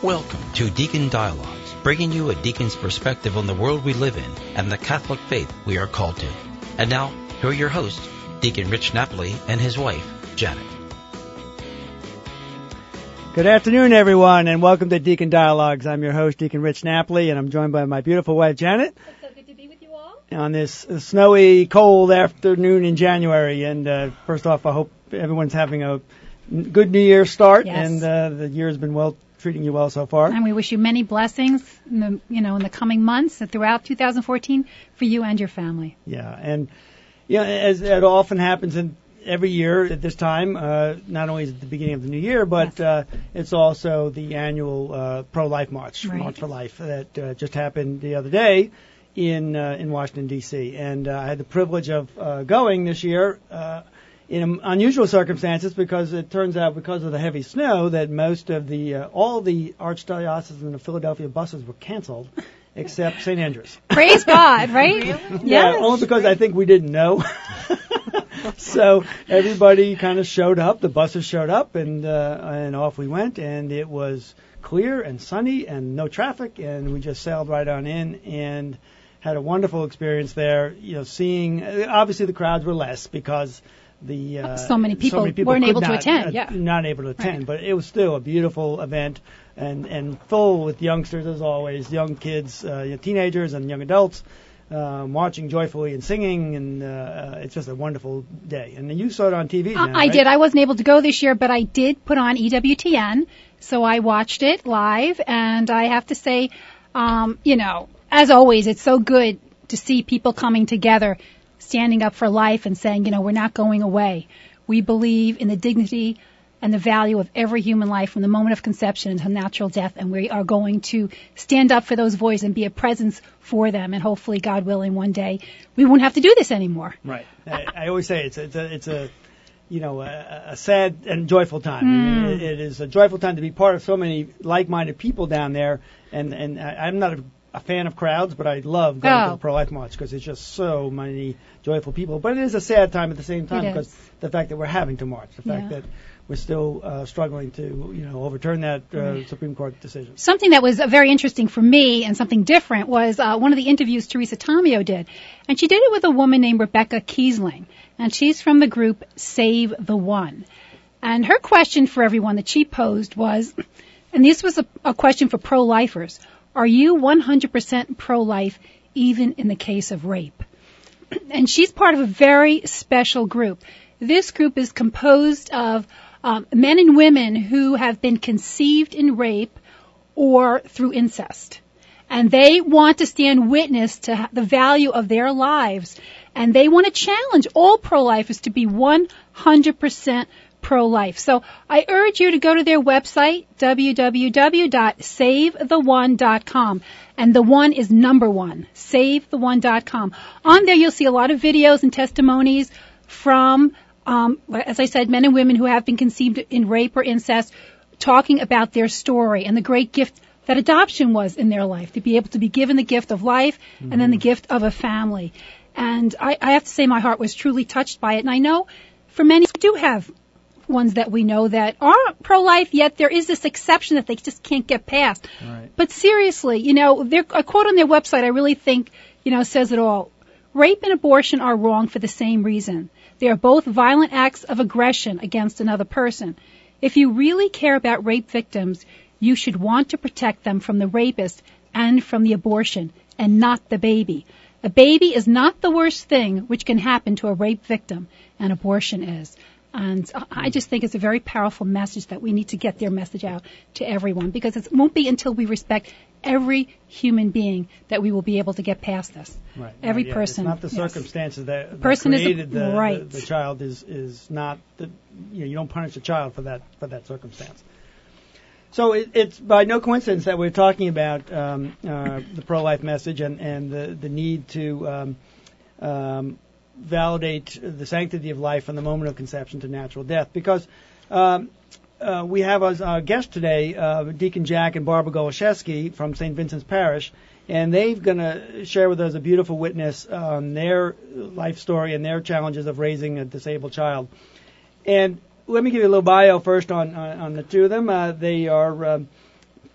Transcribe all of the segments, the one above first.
Welcome to Deacon Dialogues, bringing you a deacon's perspective on the world we live in and the Catholic faith we are called to. And now, here are your hosts, Deacon Rich Napoli and his wife, Janet. Good afternoon, everyone, and welcome to Deacon Dialogues. I'm your host, Deacon Rich Napoli, and I'm joined by my beautiful wife, Janet. It's so good to be with you all. On this snowy, cold afternoon in January. And first off, I hope everyone's having a good New Year start, yes. And the year has been treating you well so far. And we wish you many blessings in the coming months and throughout 2014 for you and your family. Yeah, and as it often happens every year at this time, not only is it the beginning of the new year, but yes. It's also the annual pro-life march, right. March for Life, that just happened the other day in Washington, D.C. And I had the privilege of going this year in unusual circumstances, because it turns out, because of the heavy snow, that most of all the archdiocesan and the Philadelphia buses were canceled, except St. Andrews. Praise God, right? Yeah, yes. Only because I think we didn't know. So everybody kind of showed up. The buses showed up, and off we went. And it was clear and sunny and no traffic, and we just sailed right on in and had a wonderful experience there. Seeing, obviously the crowds were less because so many people weren't able to attend. Not able to attend, right. But it was still a beautiful event and full with youngsters, as always, young kids, teenagers and young adults, marching joyfully and singing, and it's just a wonderful day. And you saw it on TV. Now, I right? did. I wasn't able to go this year, but I did put on EWTN, so I watched it live, and I have to say, as always, it's so good to see people coming together, standing up for life and saying, we're not going away. We believe in the dignity and the value of every human life from the moment of conception until natural death, and we are going to stand up for those voices and be a presence for them, and hopefully, God willing, one day we won't have to do this anymore. Right. I always say it's a sad and joyful time. I mean, it is a joyful time to be part of so many like-minded people down there, and I'm not a fan of crowds, but I love going to the pro-life march because it's just so many joyful people. But it is a sad time at the same time, because the fact that we're having to march, the fact that we're still struggling to, overturn that Supreme Court decision. Something that was very interesting for me and something different was one of the interviews Teresa Tomeo did. And she did it with a woman named Rebecca Kiesling. And she's from the group Save the One. And her question for everyone that she posed was, and this was a question for pro-lifers, are you 100% pro-life even in the case of rape? And she's part of a very special group. This group is composed of men and women who have been conceived in rape or through incest. And they want to stand witness to the value of their lives. And they want to challenge all pro-lifers to be 100% pro-life. So I urge you to go to their website, www.savetheone.com. And the one is number one, savetheone.com. On there you'll see a lot of videos and testimonies from, as I said, men and women who have been conceived in rape or incest, talking about their story and the great gift that adoption was in their life, to be able to be given the gift of life and then the gift of a family. And I have to say my heart was truly touched by it. And I know for many who do have ones that we know that are pro-life, yet there is this exception that they just can't get past. Right. But seriously, a quote on their website I really think, says it all. Rape and abortion are wrong for the same reason. They are both violent acts of aggression against another person. If you really care about rape victims, you should want to protect them from the rapist and from the abortion, and not the baby. A baby is not the worst thing which can happen to a rape victim, and abortion is. And I just think it's a very powerful message that we need to get their message out to everyone, because it won't be until we respect every human being that we will be able to get past this. Right. Every person. It's not the circumstances that person created the child is not you don't punish a child for that circumstance. So it's by no coincidence that we're talking about the pro-life message and the need to validate the sanctity of life from the moment of conception to natural death, because we have as our guest today Deacon Jack and Barbara Goloszewski from St. Vincent's Parish, and they're going to share with us a beautiful witness on their life story and their challenges of raising a disabled child. And let me give you a little bio first on the two of them. They are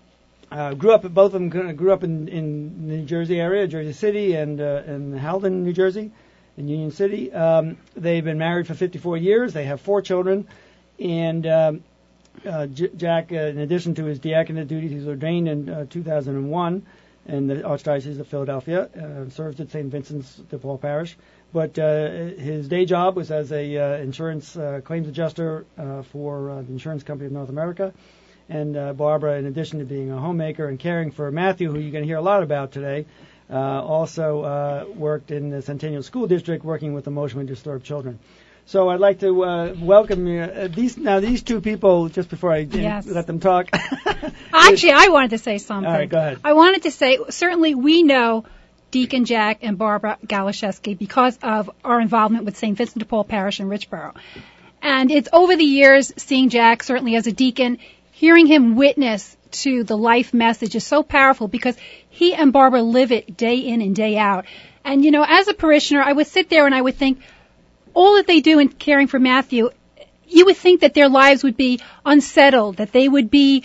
Both of them grew up in the New Jersey area, Jersey City, and in Halden, New Jersey, in Union City. They've been married for 54 years. They have 4 children, and Jack, in addition to his diaconate duties, he's ordained in 2001 in the Archdiocese of Philadelphia, served at St. Vincent's de Paul Parish. But his day job was as a insurance claims adjuster for the Insurance Company of North America. And Barbara, in addition to being a homemaker and caring for Matthew, who you're going to hear a lot about today, also worked in the Centennial School District working with emotionally disturbed children. So I'd like to welcome these 2 people, just before I let them talk. Actually, I wanted to say something. All right, go ahead. I wanted to say, certainly we know Deacon Jack and Barbara Galashewski because of our involvement with St. Vincent de Paul Parish in Richboro. And it's over the years, seeing Jack, certainly as a deacon, hearing him witness to the life message is so powerful because he and Barbara live it day in and day out. And, as a parishioner, I would sit there and I would think, all that they do in caring for Matthew, you would think that their lives would be unsettled, that they would be,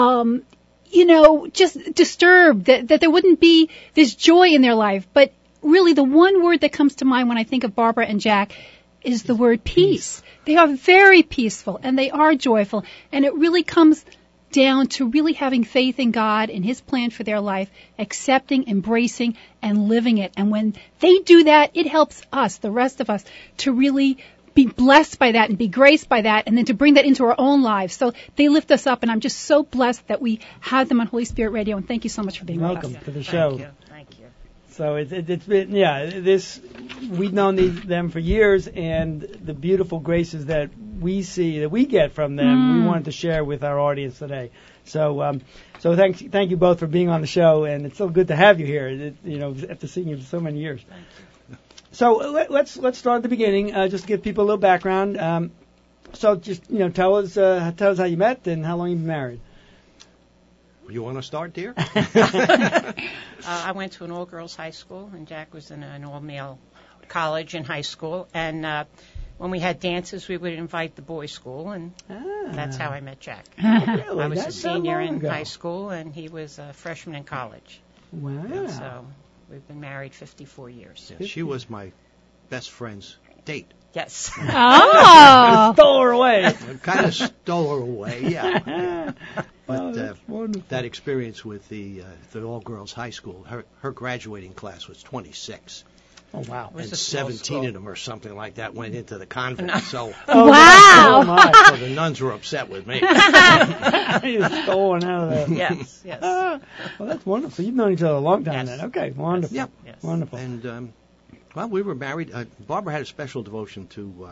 just disturbed, that there wouldn't be this joy in their life. But really the one word that comes to mind when I think of Barbara and Jack is the word peace. They are very peaceful and they are joyful, and it really comes down to really having faith in God and His plan for their life, accepting, embracing, and living it. And when they do that, it helps us, the rest of us, to really be blessed by that and be graced by that, and then to bring that into our own lives. So they lift us up, and I'm just so blessed that we have them on Holy Spirit Radio, and thank you so much for being with us. Welcome to the show. Thank you. So it's been, we've known them for years, and the beautiful graces that we see, that we get from them, we wanted to share with our audience today. So thank you both for being on the show, and it's so good to have you here, after seeing you for so many years. Thank you. So let's start at the beginning, just to give people a little background. So just, tell us how you met and how long you've been married. You want to start, dear? I went to an all-girls high school, and Jack was in an all-male college and high school. And when we had dances, we would invite the boys' school, and that's how I met Jack. Really? I was a senior in ago. high school, and he was a freshman in college. Wow. And so we've been married 54 years. Yeah, she was my best friend's date. Yes. Oh. Stole her away. I kind of stole her away, yeah. But that's wonderful. that experience with the all-girls high school, her graduating class was 26. Oh, wow. It was And a small 17 school. of them or something like that went into the convent. So, Wow. Oh, my. so the nuns were upset with me. You stole one out of there. Yes. Well, that's wonderful. You've known each other a long time Yes. then. Okay, wonderful. Yep. Yes. Wonderful. And, well, we were married. Barbara had a special devotion to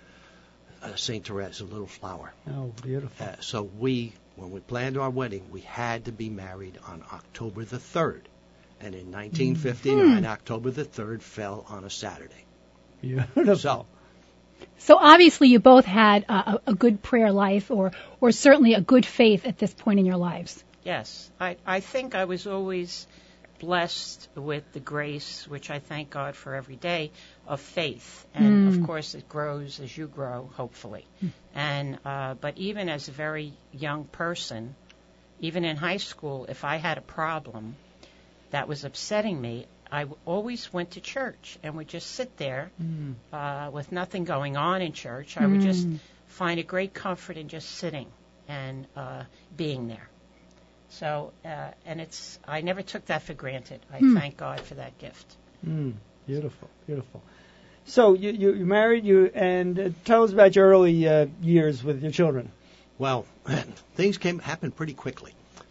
St. Therese, a little flower. Oh, beautiful. So when we planned our wedding, we had to be married on October the 3rd. And in 1959, October the 3rd fell on a Saturday. Beautiful. So obviously you both had a good prayer life or certainly a good faith at this point in your lives. Yes. I think I was always blessed with the grace, which I thank God for every day, of faith. And, of course, it grows as you grow, hopefully. And but even as a very young person, even in high school, if I had a problem that was upsetting me, I always went to church and would just sit there with nothing going on in church. I would just find a great comfort in just sitting and being there. So, and I never took that for granted. I thank God for that gift. Beautiful, beautiful. So you married, and tell us about your early years with your children. Well, things happened pretty quickly.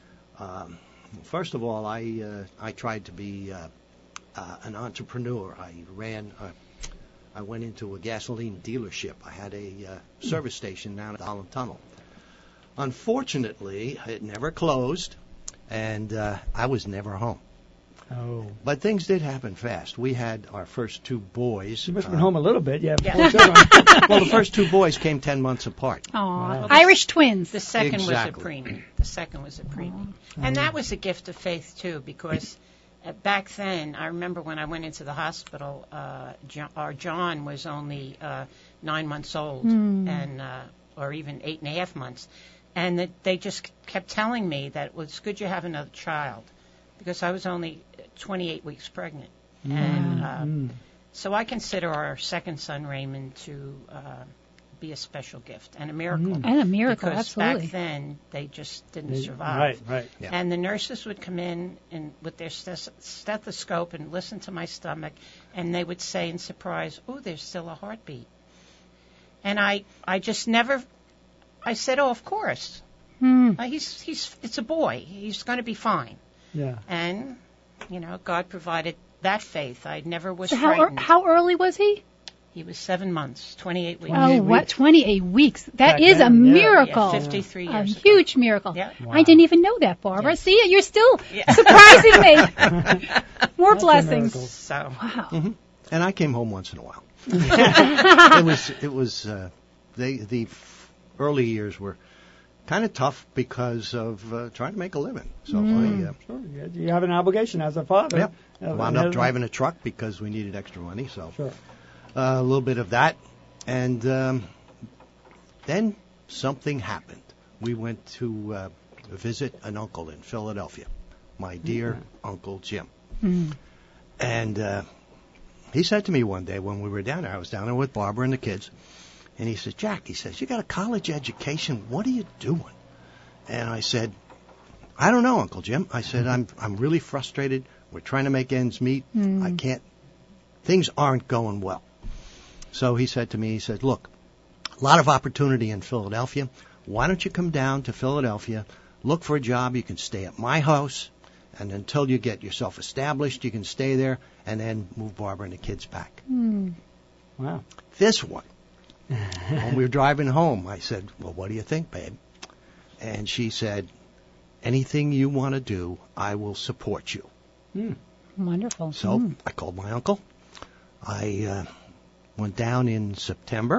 First of all, I tried to be an entrepreneur. I went into a gasoline dealership. I had a service station down at the Holland Tunnel. Unfortunately, it never closed, and I was never home. Oh. But things did happen fast. We had our first 2 boys. You must have been home a little bit. Yeah. Yeah. Well, the first 2 boys came 10 months apart. Wow. Irish twins. The second Exactly. was a preemie. And that was a gift of faith, too, because back then, I remember when I went into the hospital, our John was only 9 months old, and or even 8.5 months. and that they just kept telling me that, well, it's good you have another child, because I was only 28 weeks pregnant. And so I consider our second son, Raymond, to be a special gift and a miracle. And a miracle, because absolutely. back then, they just didn't survive. Right. Yeah. And the nurses would come in and with their stethoscope and listen to my stomach, and they would say in surprise, "Oh, there's still a heartbeat." And I just never, I said, "Oh, of course. It's a boy. He's going to be fine." Yeah. And, God provided that faith. I never was So frightened. how early was he? He was 7 months, 28 weeks. Oh, what? 28 weeks. That Back is a then, yeah. miracle. Yeah, 53 A years ago. huge miracle. Yeah. Wow. I didn't even know that, Barbara. Yes. See, you're still surprising me. More That's a blessings. miracle. So, Wow. And I came home once in a while. It was the early years were kind of tough because of trying to make a living. So Sure. You have an obligation as a father. I wound up driving a truck because we needed extra money. So Sure. a little bit of that, and then something happened. We went to visit an uncle in Philadelphia, my dear Uncle Jim. And he said to me one day when we were down there, I was down there with Barbara and the kids, and he said, "Jack," he says, "you got a college education. What are you doing?" And I said, "I don't know, Uncle Jim." I said, I'm really frustrated. We're trying to make ends meet. I can't. Things aren't going well. So he said to me, he said, "Look, a lot of opportunity in Philadelphia. Why don't you come down to Philadelphia, look for a job? You can stay at my house, and until you get yourself established, you can stay there, and then move Barbara and the kids back." Wow. This one, when we were driving home, I said, "Well, what do you think, babe?" And she said, "Anything you want to do, I will support you." Wonderful. So I called my uncle. I went down in September,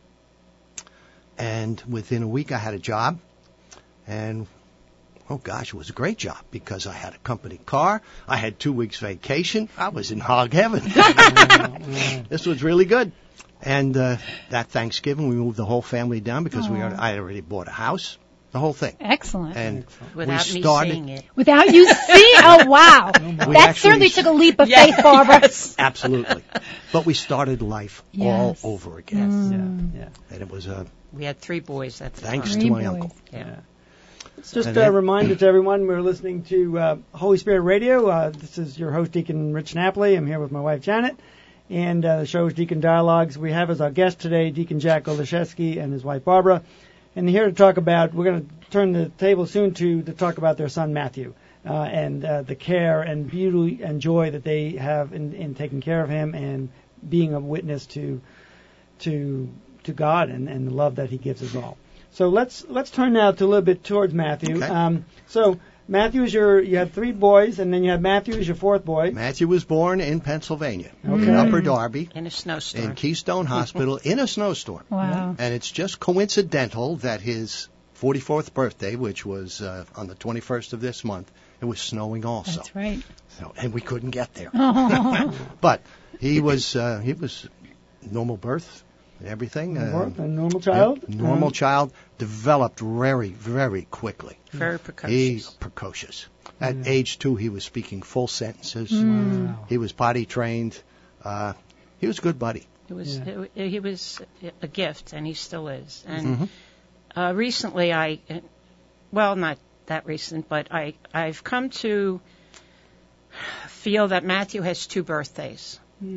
and within a week I had a job, and oh gosh, it was a great job because I had a company car, I had 2 weeks vacation, I was in hog heaven. This was really good. And that Thanksgiving we moved the whole family down because I had already bought a house, the whole thing. Excellent. And without we me started, seeing it. Without you seeing, oh wow, that actually- certainly took a leap of faith, Barbara. Absolutely. But we started life all Yes. over again. Yeah. And it was We had 3 boys at the thanks time. to my boys. uncle. Yeah. Just And a then- reminder to everyone, we're listening to Holy Spirit Radio. This is your host, Deacon Rich Napoli. I'm here with my wife, Janet. And the show is Deacon Dialogues. We have as our guest today Deacon Jack Olszewski and his wife, Barbara. And here to talk about, we're going to turn the table soon to talk about their son, Matthew, and the care and beauty and joy that they have in taking care of him and being a witness to God and the love that he gives us all. So let's turn now to a little bit towards Matthew. Okay. So Matthew is you had 3 boys, and then you had Matthew as your 4th boy. Matthew was born in Pennsylvania, Okay. in Upper Darby, In a snowstorm. in Keystone Hospital, in a snowstorm. Wow. And it's just coincidental that his 44th birthday, which was on the 21st of this month, it was snowing also. That's right. So, and we couldn't get there. Oh. But he was normal birth and everything. A normal child. Yep, normal child, developed very, very quickly. Very precocious. He's precocious. At age 2, he was speaking full sentences. Wow. He was potty trained. He was a good buddy. He was a gift, and he still is. And recently, not that recent, but I've come to feel that Matthew has 2 birthdays.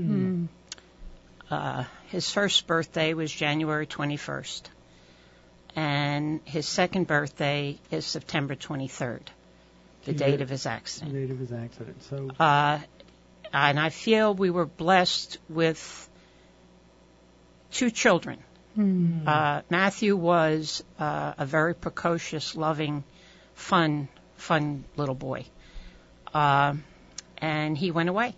His first birthday was January 21st, and his second birthday is September 23rd, the date of his The accident. date of his accident. So And I feel we were blessed with 2 children. Matthew was a very precocious, loving, fun little boy. And he went away.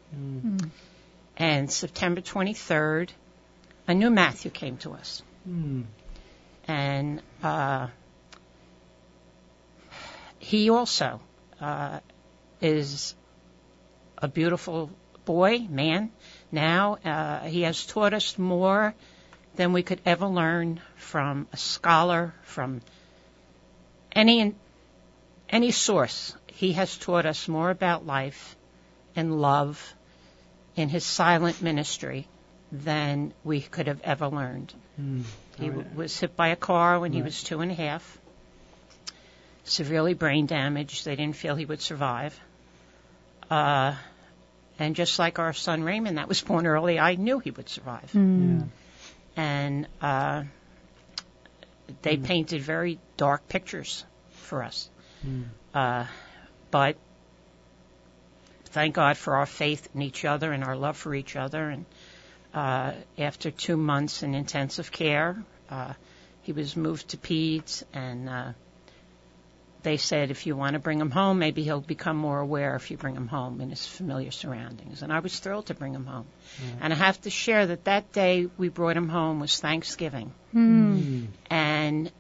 And September 23rd, a new Matthew came to us. And he also is a beautiful boy, man. Now he has taught us more than we could ever learn from a scholar, from any source, he has taught us more about life and love in his silent ministry than we could have ever learned. He was hit by a car when he was 2.5, severely brain damaged. They didn't feel he would survive. And just like our son Raymond, that was born early, I knew he would survive. And they painted very dark pictures for us. But thank God for our faith in each other and our love for each other. And after 2 months in intensive care, he was moved to peds, and they said, if you want to bring him home, maybe he'll become more aware if you bring him home in his familiar surroundings. And I was thrilled to bring him home. And I have to share that day we brought him home was Thanksgiving. And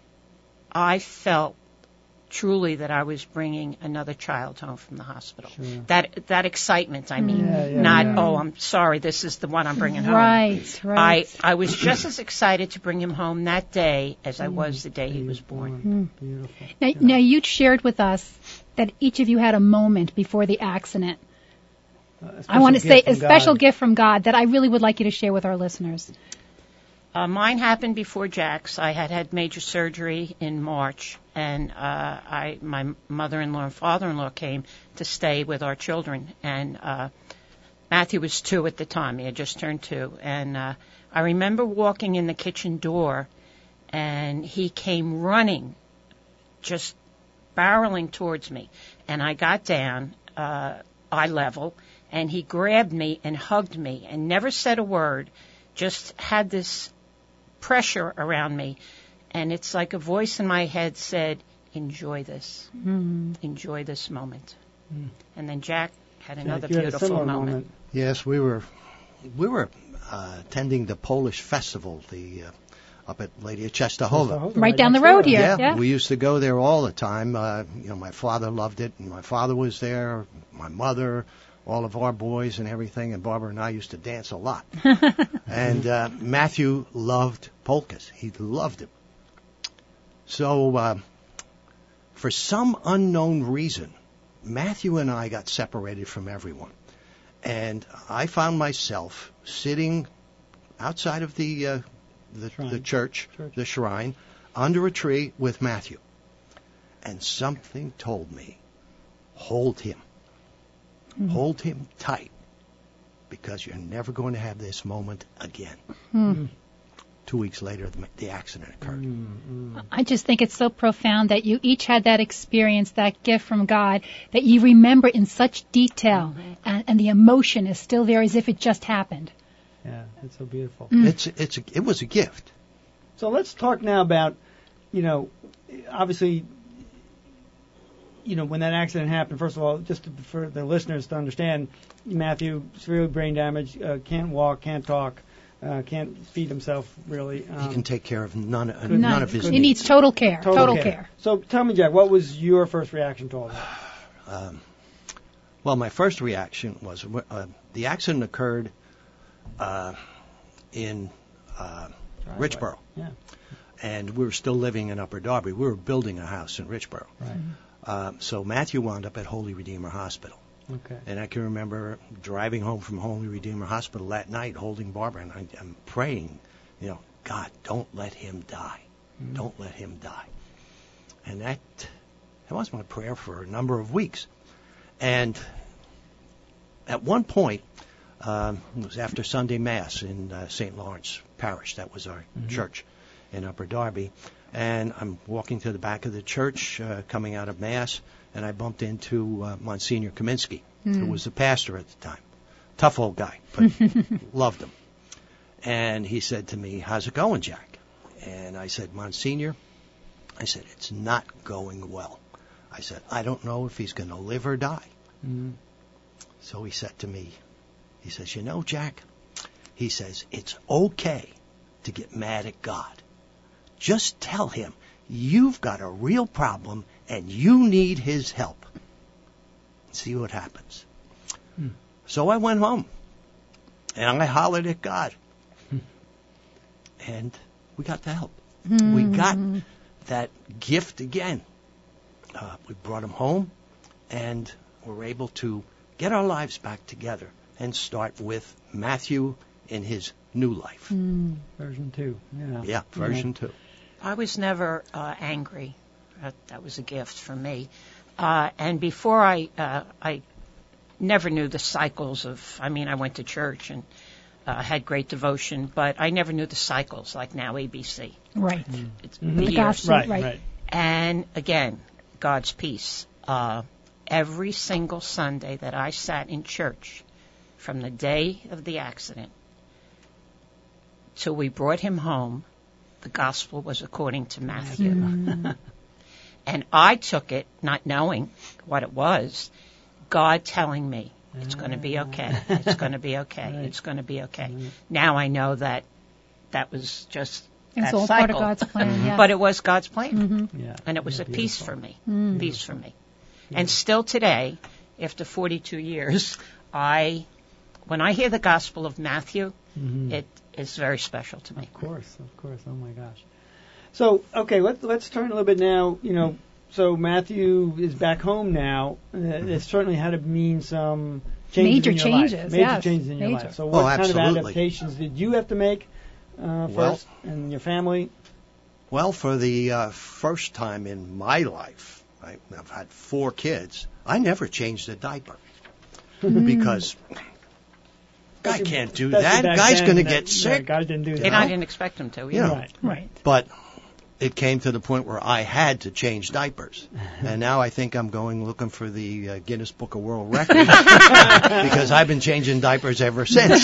I felt truly that I was bringing another child home from the hospital. That excitement, I mean, oh, I'm sorry, this is the one I'm bringing home. Right. I was just as excited to bring him home that day as I was the day he was born. Beautiful. Now, you shared with us that each of you had a moment before the accident. I want to say a special gift from God that I really would like you to share with our listeners. Mine happened before Jack's. I had major surgery in March, and my mother-in-law and father-in-law came to stay with our children. And Matthew was 2 at the time. He had just turned 2. And I remember walking in the kitchen door, and he came running, just barreling towards me. And I got down, eye level, and he grabbed me and hugged me and never said a word, just had this pressure around me, and it's like a voice in my head said, enjoy this. Enjoy this moment. And then Jack had another beautiful moment. Yes, we were attending the Polish festival up at Lady of Czestochowa. Right down the road here. Yeah, we used to go there all the time. My father loved it, and my father was there, my mother, all of our boys and everything, and Barbara and I used to dance a lot. And Matthew loved polkas. He loved them. So for some unknown reason, Matthew and I got separated from everyone. And I found myself sitting outside of the church, the shrine, under a tree with Matthew. And something told me, hold him. Hold him tight, because you're never going to have this moment again. 2 weeks later, the accident occurred. I just think it's so profound that you each had that experience, that gift from God, that you remember in such detail, and the emotion is still there as if it just happened. Yeah, it's so beautiful. It was a gift. So let's talk now about, obviously, when that accident happened, first of all, just for the listeners to understand, Matthew, severely brain damaged, can't walk, can't talk, can't feed himself, really. He can take care of none of his needs. He needs total care. Total care. So tell me, Jack, what was your first reaction to all that? Well, my first reaction was the accident occurred in Richboro. Yeah. And we were still living in Upper Darby. We were building a house in Richboro. Right. So Matthew wound up at Holy Redeemer Hospital. Okay. And I can remember driving home from Holy Redeemer Hospital that night, holding Barbara, and I'm praying, God, don't let him die. Don't let him die. And that was my prayer for a number of weeks. And at one point, it was after Sunday Mass in St. Lawrence Parish. That was our church in Upper Darby. And I'm walking to the back of the church, coming out of Mass, and I bumped into Monsignor Kaminsky, who was the pastor at the time. Tough old guy, but loved him. And he said to me, how's it going, Jack? And I said, Monsignor, it's not going well. I said, I don't know if he's going to live or die. So he said to me, he says, Jack, he says, it's okay to get mad at God. Just tell him you've got a real problem and you need his help. See what happens. So I went home and I hollered at God. And we got the help. We got that gift again. We brought him home, and we're able to get our lives back together and start with Matthew in his new life. Version 2. Yeah. Yeah, version 2. I was never angry. That was a gift for me. And before I never knew the cycles of, I went to church and had great devotion, but I never knew the cycles like now ABC. Right. It's The years. gospel, Right, right. right. And again, God's peace. Every single Sunday that I sat in church, from the day of the accident till we brought him home, the gospel was according to Matthew. And I took it, not knowing what it was, God telling me, it's going to be okay, it's going to be okay, Right. it's going to be okay. Now I know that was just It's that all cycle. part of God's plan. Yes. But it was God's plan. Yeah. And it was Yeah, a peace beautiful. for me. Peace for me. And still today, after 42 years, when I hear the Gospel of Matthew, it is very special to me. Of course. Oh my gosh. So, okay, let's turn a little bit now. So Matthew is back home now. It certainly had to mean some changes Major in your changes, life. Major yes. changes in your Major. life. So what kind of absolutely. adaptations did you have to make first and your family? Well, for the first time in my life, I've had 4 kids, I never changed a diaper. Because guy can't do that. Back Guy's then, going to get sick. Guys didn't do that. And I didn't expect him to. You know. Right. Right. But it came to the point where I had to change diapers. And now I think I'm going looking for the Guinness Book of World Records because I've been changing diapers ever since.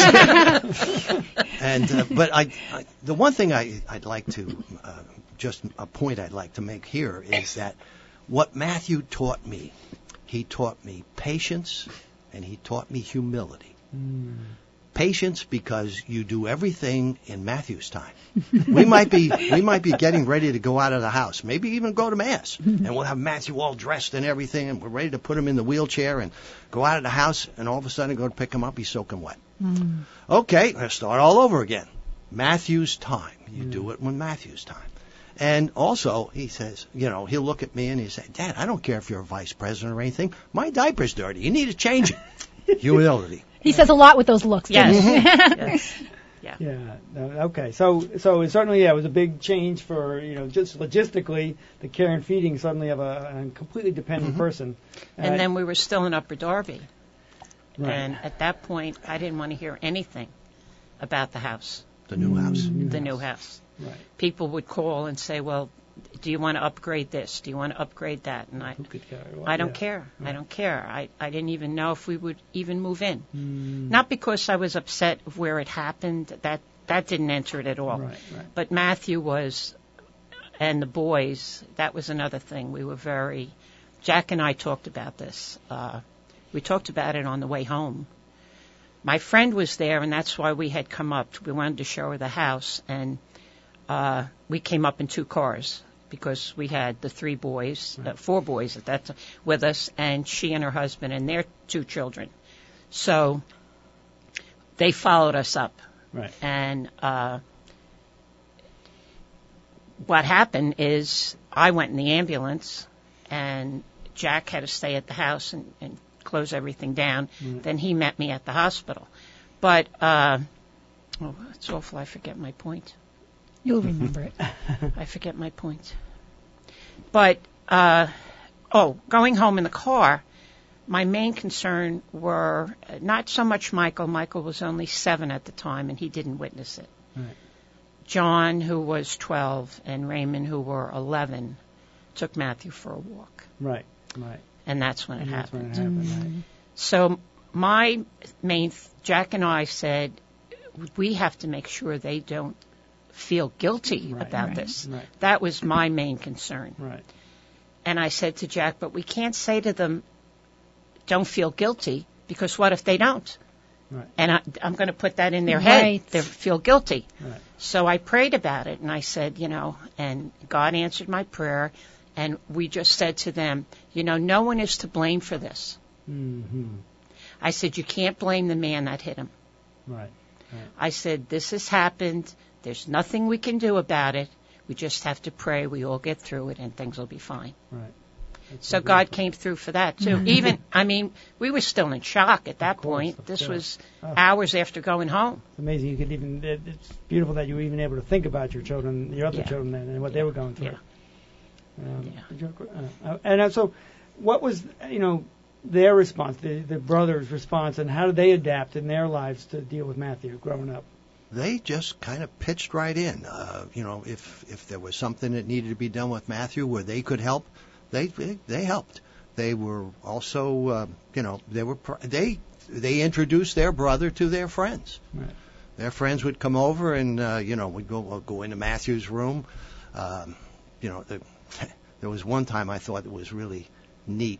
But the one thing I'd like to, just a point I'd like to make here is that what Matthew taught me, he taught me patience and he taught me humility. Patience because you do everything in Matthew's time. We might be getting ready to go out of the house, maybe even go to Mass, and we'll have Matthew all dressed and everything, and we're ready to put him in the wheelchair and go out of the house, and all of a sudden go to pick him up, he's soaking wet. Okay, let's start all over again. Matthew's time. You do it when Matthew's time. And also, he says, he'll look at me and he'll say, Dad, I don't care if you're a vice president or anything. My diaper's dirty. You need to change it. Humility. He says a lot with those looks. Yes. Doesn't he? Yes. Yeah. Okay. So it certainly it was a big change for just logistically the care and feeding suddenly of a completely dependent person. And then we were still in Upper Darby. Right. And at that point, I didn't want to hear anything about the house, The new house. the new house. Right. People would call and say, well, do you want to upgrade this? Do you want to upgrade that? And Who could care? I don't care. I don't care. I didn't even know if we would even move in. Not because I was upset of where it happened. That didn't enter it at all. Right. But Matthew was, and the boys, that was another thing. We were Jack and I talked about this. We talked about it on the way home. My friend was there, and that's why we had come up. We wanted to show her the house, and we came up in 2 cars because we had the 4 boys at that time with us, and she and her husband and their 2 children. So they followed us up. Right. And what happened is I went in the ambulance, and Jack had to stay at the house and close everything down. Then he met me at the hospital. But, it's awful, I forget my point. You'll remember it. I forget my point. But, going home in the car, my main concern were not so much Michael. Michael was only 7 at the time, and he didn't witness it. Right. John, who was 12, and Raymond, who were 11, took Matthew for a walk. Right. And that's when it And that's happened. when it happened. Right. So my Jack and I said, we have to make sure they don't feel guilty Right, about right, this. right. That was my main concern. Right. And I said to Jack, but we can't say to them, don't feel guilty, because what if they don't? Right. And I'm going to put that in their head. Right. They feel guilty. Right. So I prayed about it, and I said, and God answered my prayer, and we just said to them, no one is to blame for this. Mm-hmm. I said, you can't blame the man that hit him. Right. I said, this has happened. There's nothing we can do about it. We just have to pray. We all get through it, and things will be fine. Right. That's So God came through for that too. Even, I mean, we were still in shock at that point. This was hours after going home. It's amazing. You could even. It's beautiful that you were even able to think about your children, your other children, and what they were going through. And so, what was their response, the brothers' response, and how did they adapt in their lives to deal with Matthew growing up? They just kind of pitched right in. If there was something that needed to be done with Matthew where they could help, they helped. They were also, they introduced their brother to their friends. Right. Their friends would come over and, we'd go into Matthew's room. There was one time I thought it was really neat.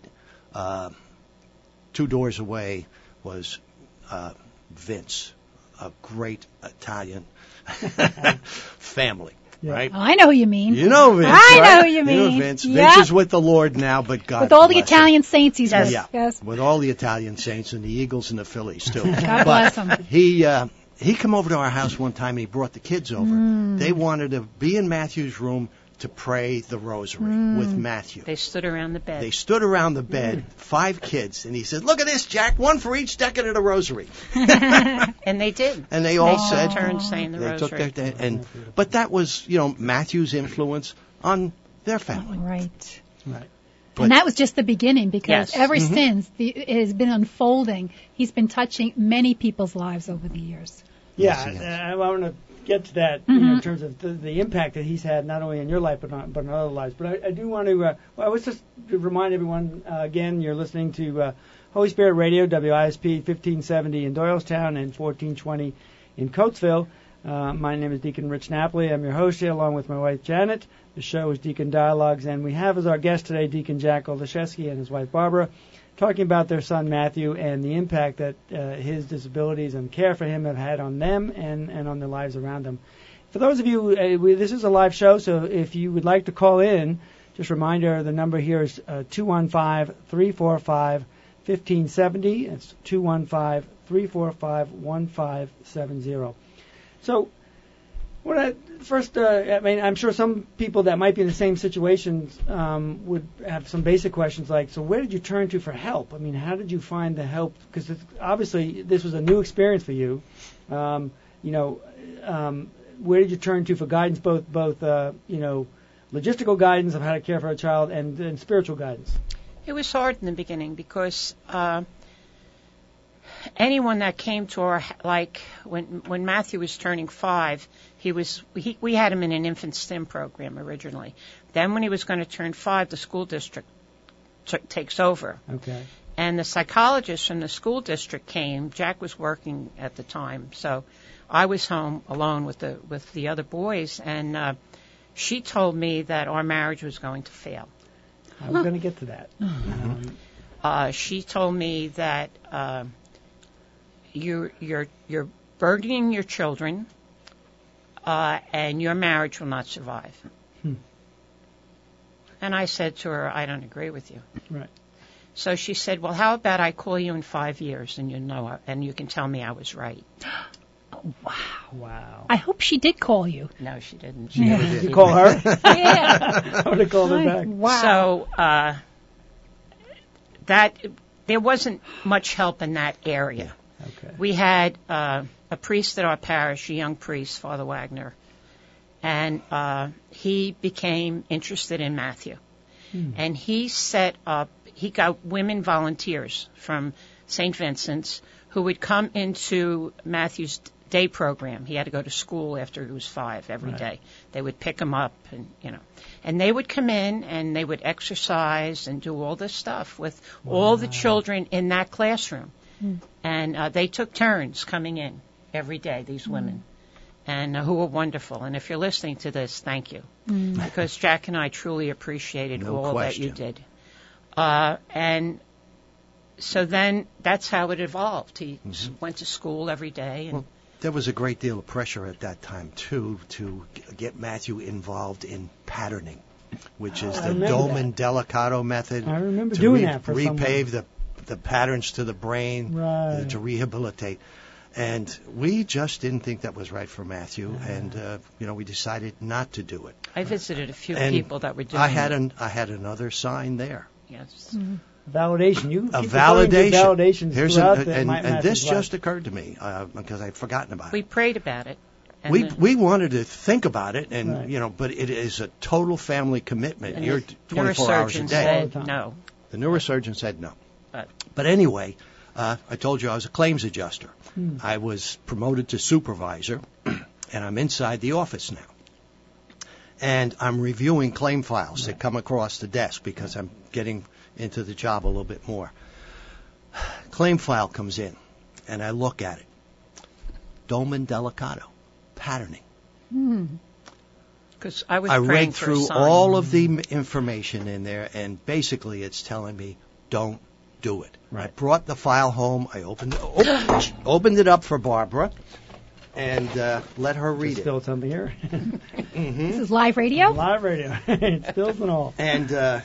2 doors away was Vince, a great Italian family. Yeah. Right? Oh, I know who you mean. You know Vince, I right? know who you mean. You know Vince. Yep. Vince is with the Lord now, but God With all the bless Italian saints he's him. with. Yeah, Yes. with all the Italian saints and the Eagles and the Phillies too. God bless him. He come over to our house one time and he brought the kids over. They wanted to be in Matthew's room to pray the rosary with Matthew. They stood around the bed. They stood around the bed, 5 kids, and he said, "Look at this, Jack, 1 for each decade of the rosary." And they did. And they all They said, took turns saying the they rosary. took their, but that was, Matthew's influence on their family. Right. Right. And that was just the beginning, because Yes. ever since it has been unfolding, he's been touching many people's lives over the years. Yeah, Yes, he has. I want to get to that in terms of the impact that he's had not only in your life but in other lives. But I do want to. I was just to remind everyone again. You're listening to Holy Spirit Radio, WISP 1570 in Doylestown and 1420 in Coatesville. My name is Deacon Rich Napoli. I'm your host here, along with my wife Janet. The show is Deacon Dialogues, and we have as our guest today Deacon Jack Oldashevsky and his wife Barbara, talking about their son Matthew and the impact that his disabilities and care for him have had on them and on their lives around them. For those of you, this is a live show, so if you would like to call in, just a reminder, the number here is 215-345-1570. It's 215-345-1570. So, I'm sure some people that might be in the same situations would have some basic questions like, so where did you turn to for help? I mean, how did you find the help? Because obviously this was a new experience for you. Where did you turn to for guidance, both logistical guidance of how to care for a child and spiritual guidance? It was hard in the beginning because anyone that came to our, like when Matthew was turning 5, we had him in an infant STEM program originally. Then when he was going to turn 5, the school district takes over. Okay. And the psychologist from the school district came. Jack was working at the time, so I was home alone with the other boys, and she told me that our marriage was going to fail. I was going to get to that. She told me that you're burdening your children, and your marriage will not survive. And I said to her, I don't agree with you. Right. So she said, well, how about I call you in 5 years and you can tell me I was right. Wow. I hope she did call you. No, she didn't. Did you call her? Yeah. I would have called her back. Wow. So there wasn't much help in that area. Okay. We had a priest at our parish, a young priest, Father Wagner, and he became interested in Matthew. And he got women volunteers from St. Vincent's who would come into Matthew's day program. He had to go to school after he was 5 every day. They would pick him up, and they would come in and they would exercise and do all this stuff with all the children in that classroom. And they took turns coming in every day, these women, and who were wonderful. And if you're listening to this, thank you, because Jack and I truly appreciated all that you did. And so then that's how it evolved. He went to school every day. And there was a great deal of pressure at that time, too, to get Matthew involved in patterning, which is the Dolman Delicato method. I remember doing that for repave the patterns to the brain, to rehabilitate. And we just didn't think that was right for Matthew, and we decided not to do it. I visited a few And people that were doing I had another sign there. Yes. Validation. You A keep referring to validation. validations throughout the and Matthew's this life. just occurred to me because I'd forgotten about We it. prayed about it. And We wanted to think about it, and Right. but it is a total family commitment. and You're the 24 hours a neurosurgeon day. All the said time. no. The neurosurgeon said no. But- But anyway, I told you I was a claims adjuster. I was promoted to supervisor, and I'm inside the office now. And I'm reviewing claim files that come across the desk because I'm getting into the job a little bit more. Claim file comes in, and I look at it. Dolman Delicato, patterning. Because I was I praying read for a through sign. all of the information in there, and basically it's telling me, don't do it. I Right. brought the file home. I opened it up for Barbara, and let her read it. Spilled something here. This is live radio. Live radio. It spills and all. And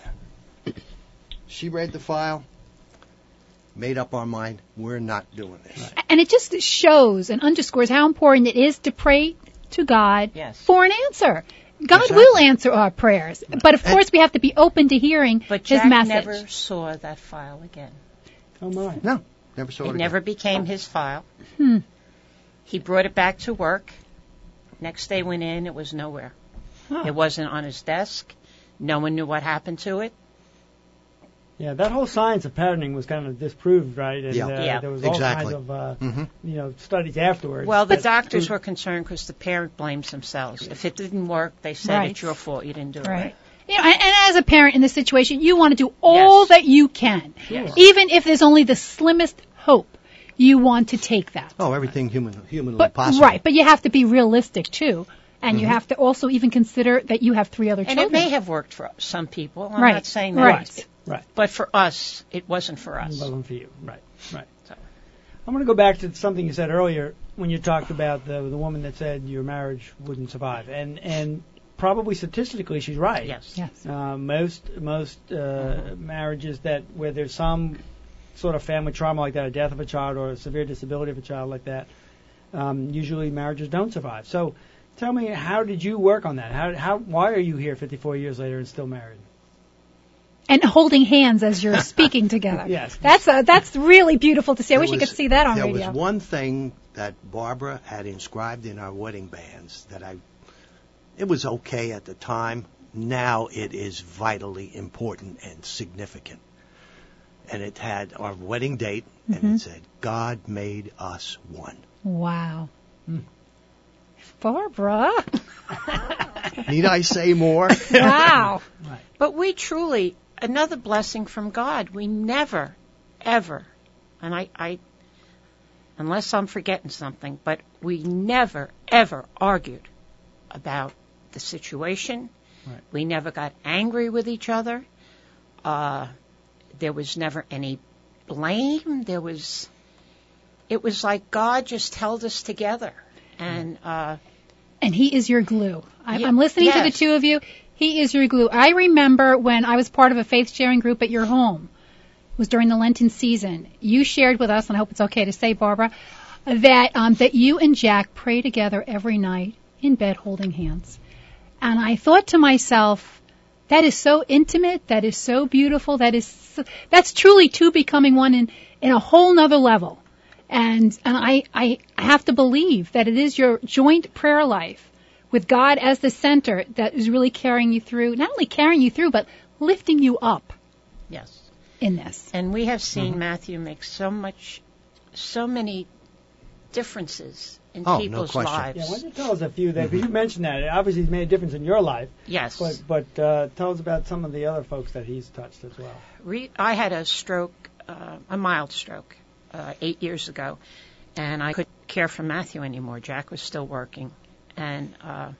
she read the file, made up our mind, we're not doing this. And it just shows and underscores how important it is to pray to God Yes. for an answer. God Exactly. will answer our prayers. But of course, we have to be open to hearing But His Jack message. never saw that file again. Oh my. No, never saw it It again. never became his file. Hmm. He brought it back to work. Next day went in, it was nowhere. Huh. It wasn't on his desk. No one knew what happened to it. Yeah, that whole science of patterning was kind of disproved, right? And, Yeah. Yeah. there was all Exactly. kinds of Mhm. studies afterwards. Well, the that doctors proved- were concerned because the parent blames themselves. If it didn't work, they said Right. it's your fault. You didn't do it Right. right. You know, and as a parent in this situation, you want to do all Yes. that you can. Yes. Even if there's only the slimmest hope, you want to take that. Oh, everything humanly But, possible. right, but you have to be realistic too. And you have to also even consider that you have 3 other And children. it may have worked for some people. I'm Right. not saying that. Right. Right. But for us, it wasn't for It us. wasn't for you. Right. Right. So- I'm going to go back to something you said earlier when you talked about the woman that said your marriage wouldn't survive, and probably statistically she's right. Yes. Yes. Most marriages where there's some sort of family trauma like that, a death of a child or a severe disability of a child like that, usually marriages don't survive. So, tell me, how did you work on that? Why are you here 54 years later and still married? And holding hands as you're speaking together. Yes. That's really beautiful to see. I wish you There could see that on there radio. was one thing that Barbara had inscribed in our wedding bands that it was okay at the time. Now it is vitally important and significant. And it had our wedding date, and it said, God made us one. Wow. Barbara. Need I say more? Wow. But we truly, another blessing from God, we never, ever, and I unless I'm forgetting something, but we never, ever argued about the situation. Right. We never got angry with each other. There was never any blame. It was like God just held us together. And And He is your glue. Ye- I'm listening to the yes. two of you. He is your glue. I remember when I was part of a faith-sharing group at your home. It was during the Lenten season. You shared with us, and I hope it's okay to say, Barbara, that you and Jack pray together every night in bed holding hands. And I thought to myself, that is so intimate, that is so beautiful, that's truly two becoming one in a whole nother level. And I have to believe that it is your joint prayer life with God as the center that is really carrying you through, not only carrying you through, but lifting you up yes. in this. And we have seen Matthew make so many differences in Oh, no people's question. lives. Yeah, why don't you tell us a few that, because you mentioned that. Obviously, he's made a difference in your life, Yes. but tell us about some of the other folks that he's touched as well. I had a stroke, a mild stroke, 8 years ago, and I couldn't care for Matthew anymore. Jack was still working, and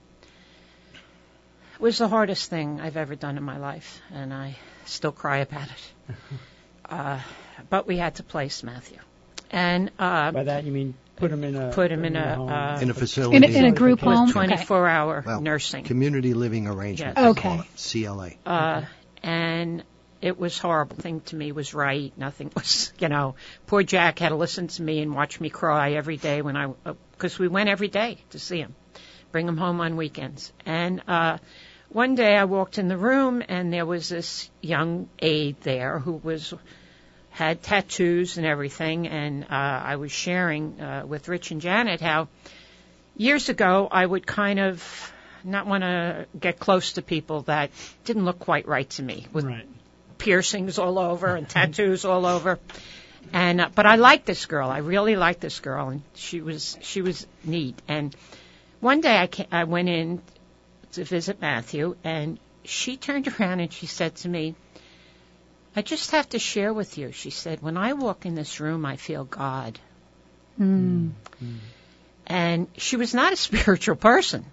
it was the hardest thing I've ever done in my life, and I still cry about it. But we had to place Matthew, and By that you mean put him in a home. In a facility. In a group With home. with Okay. 24-hour Well, nursing. Community living arrangement. Yes. they Okay. call it, CLA. And it was horrible. Nothing to me was right. Nothing was, poor Jack had to listen to me and watch me cry every day because we went every day to see him, bring him home on weekends. And one day I walked in the room and there was this young aide there who had tattoos and everything, and I was sharing with Rich and Janet how years ago I would kind of not want to get close to people that didn't look quite right to me, with piercings all over and tattoos all over. And but I liked this girl. I really liked this girl, and she was neat. And one day I went in to visit Matthew, and she turned around and she said to me, "I just have to share with you," she said, "when I walk in this room, I feel God." Mm. Mm. And she was not a spiritual person.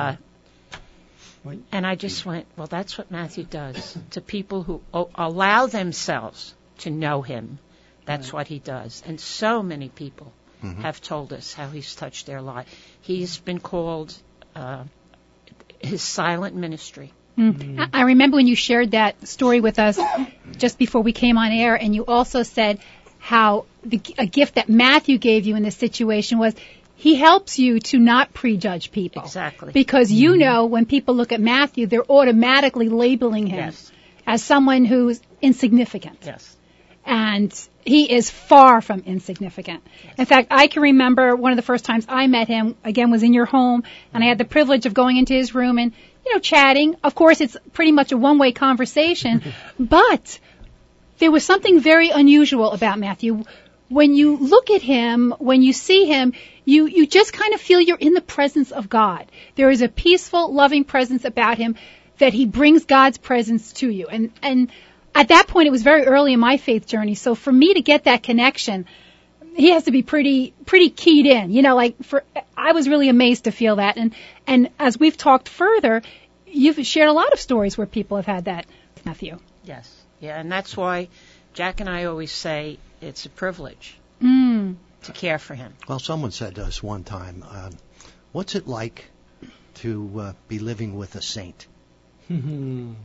And I just went, well, that's what Matthew does to people who allow themselves to know him. That's what he does. And so many people have told us how he's touched their life. He's been called his silent ministry. Mm. I remember when you shared that story with us just before we came on air, and you also said how a gift that Matthew gave you in this situation was he helps you to not prejudge people. Exactly. Because you know when people look at Matthew, they're automatically labeling him as someone who's insignificant. Yes. And he is far from insignificant. Yes. In fact, I can remember one of the first times I met him, again, was in your home, and I had the privilege of going into his room and, chatting. Of course, it's pretty much a one-way conversation, but there was something very unusual about Matthew. When you look at him, when you see him, you just kind of feel you're in the presence of God. There is a peaceful, loving presence about him that he brings God's presence to you. And at that point, it was very early in my faith journey. So for me to get that connection, he has to be pretty keyed in. I was really amazed to feel that. And as we've talked further, you've shared a lot of stories where people have had that with Matthew. Yes. Yeah, and that's why Jack and I always say it's a privilege to care for him. Well, someone said to us one time, what's it like to be living with a saint? And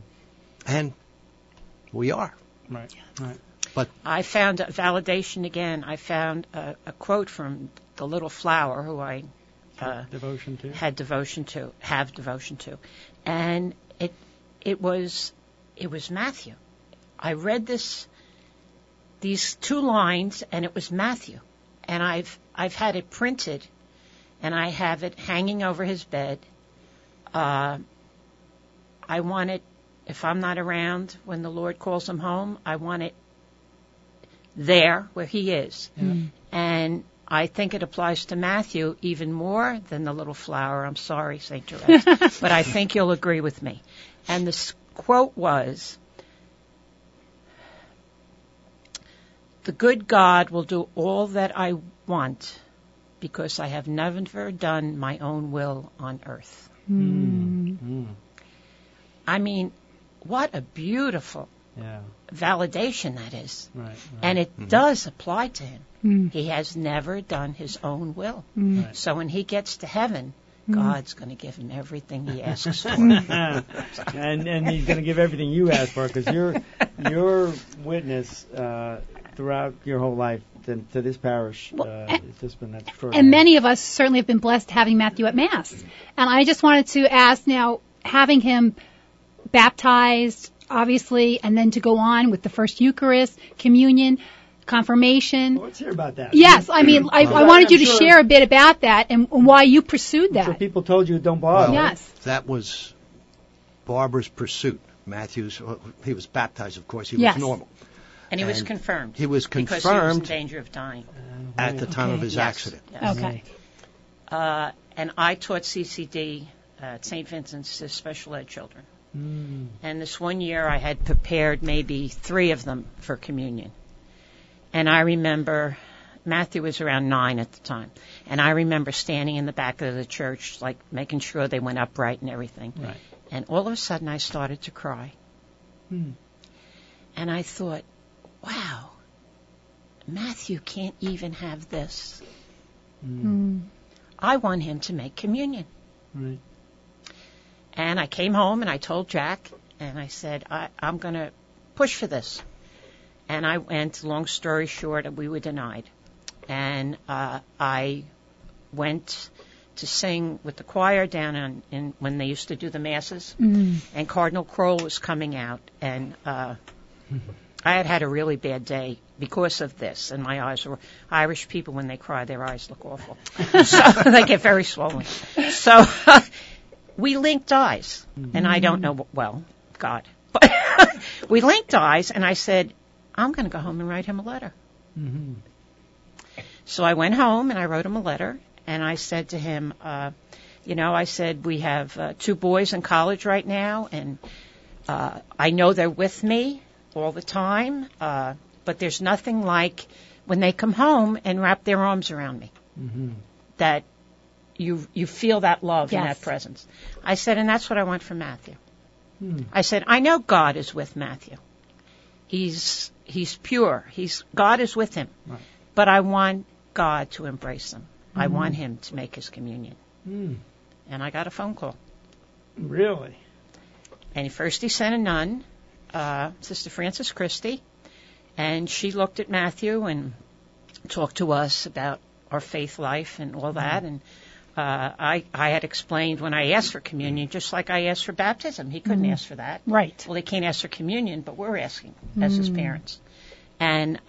we are. Right. But I found validation again. I found a quote from the Little Flower, who I have devotion to, and it was Matthew. I read these two lines, and it was Matthew, and I've had it printed, and I have it hanging over his bed. I want it. If I'm not around when the Lord calls him home, I want it there where he is. Mm. And I think it applies to Matthew even more than the Little Flower. I'm sorry, St. Therese, but I think you'll agree with me. And this quote was, "The good God will do all that I want because I have never done my own will on earth." Mm. I mean, what a beautiful validation that is. Right. And it does apply to him. Mm. He has never done his own will. Mm. Right. So when he gets to heaven, God's going to give him everything he asks for. and he's going to give everything you ask for, because your witness throughout your whole life to this parish has just been extraordinary. And many of us certainly have been blessed having Matthew at Mass. And I just wanted to ask now, having him baptized, obviously, and then to go on with the first Eucharist, communion, confirmation. Well, let's hear about that. Yes, I mean, I wanted you to share a bit about that and why you pursued that. So people told you don't bother. Well, yes. That was Barbara's pursuit. Matthew's, he was baptized, of course. He was normal. And he was confirmed. He was confirmed. Because he was in danger of dying. At the time of his accident. Yes. Okay. And I taught CCD at St. Vincent's to special ed children. Mm. And this one year I had prepared maybe 3 of them for communion. And I remember Matthew was around 9 at the time. And I remember standing in the back of the church, like making sure they went upright and everything. Right. And all of a sudden I started to cry. Mm. And I thought, wow, Matthew can't even have this. Mm. I want him to make communion. Right. And I came home and I told Jack, and I said, I'm going to push for this. And I went, long story short, we were denied. And I went to sing with the choir down in when they used to do the masses. And Cardinal Kroll was coming out. And I had a really bad day because of this. And my eyes were, Irish people, when they cry, their eyes look awful. So they get very swollen. So we linked eyes. And I don't know, well, God. But we linked eyes, and I said, I'm going to go home and write him a letter. So I went home and I wrote him a letter, and I said to him, I said, we have 2 boys in college right now, and I know they're with me all the time, but there's nothing like when they come home and wrap their arms around me, that you feel that love and that presence. I said, and that's what I want from Matthew. I said, I know God is with Matthew. He's pure. God is with him. Right. But I want God to embrace him. I want him to make his communion. And I got a phone call. Really? And first he sent a nun, Sister Frances Christie, and she looked at Matthew and talked to us about our faith life and all that. And I had explained when I asked for communion, just like I asked for baptism. He couldn't ask for that. Right. Well, they can't ask for communion, but we're asking as his parents. And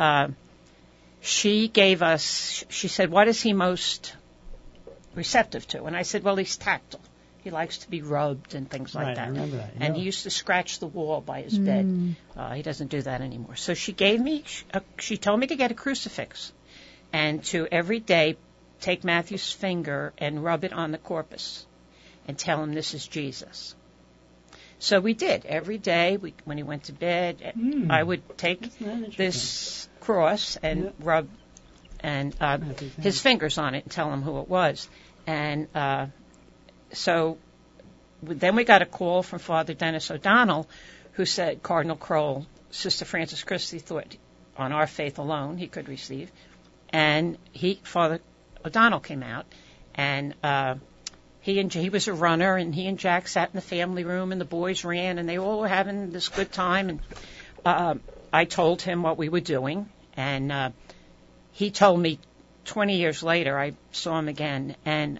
she gave us, she said, what is he most receptive to? And I said, well, he's tactile. He likes to be rubbed and things like that. I remember that. And he used to scratch the wall by his bed. He doesn't do that anymore. So she gave me, she told me to get a crucifix and to every day take Matthew's finger and rub it on the corpus and tell him this is Jesus. So we did. Every day, when he went to bed, I would take this cross and rub and his fingers on it and tell him who it was. And so then we got a call from Father Dennis O'Donnell, who said Cardinal Kroll, Sister Frances Christie thought on our faith alone he could receive. And Father O'Donnell came out, and he was a runner, and he and Jack sat in the family room, and the boys ran, and they all were having this good time. And I told him what we were doing, and he told me 20 years later, I saw him again, and